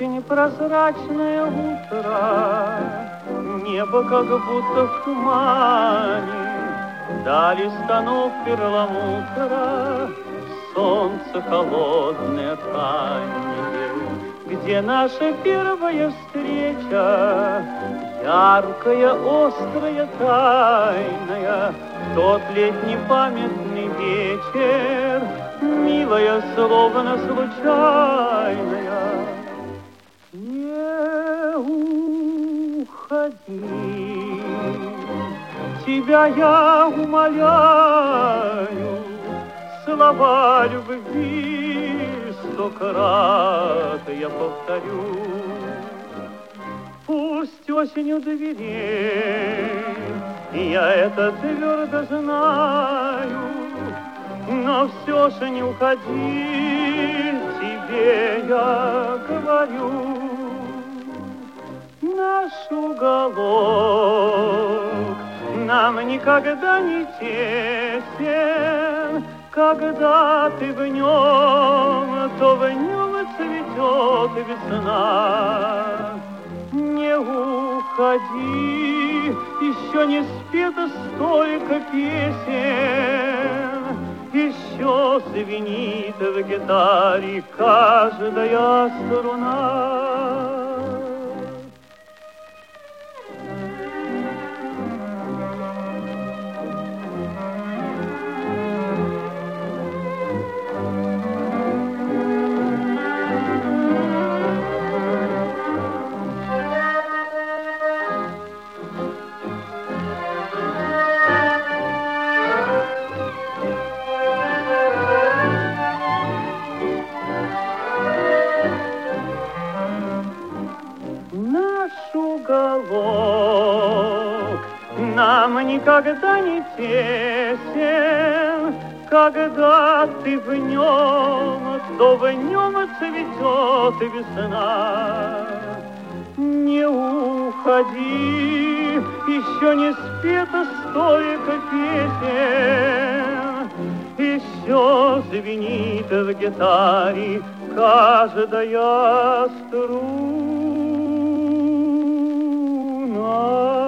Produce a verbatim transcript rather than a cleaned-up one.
Осень, прозрачное утро, небо как будто в тумане, дали станов перламутра, солнце холодное раннее. Где наша первая встреча, яркая, острая, тайная, тот летний памятный вечер, милая, словно случайная. Не уходи, тебя я умоляю, слова любви сто крат я повторю. Пусть осень у дверей, я это твердо знаю, но все же не уходи, тебе я говорю. Наш уголок нам никогда не тесен, когда ты в нем, то в нем цветет весна. Не уходи, еще не спето столько песен, еще звенит в гитаре каждая струна. Уголок нам никогда не тесен, когда ты в нем, то в нем цветет весна. Не уходи, еще не спето столько песен, еще звенит в гитаре каждая струна.